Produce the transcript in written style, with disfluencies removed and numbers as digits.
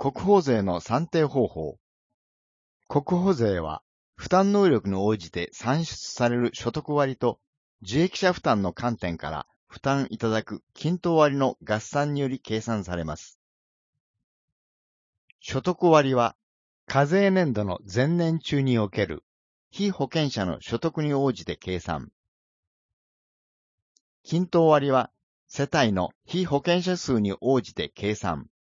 国保税の算定方法。国保税は、負担能力に応じて算出される所得割と、受益者負担の観点から負担いただく均等割の合算により計算されます。所得割は、課税年度の前年中における被保険者の所得に応じて計算。均等割は、世帯の被保険者数に応じて計算。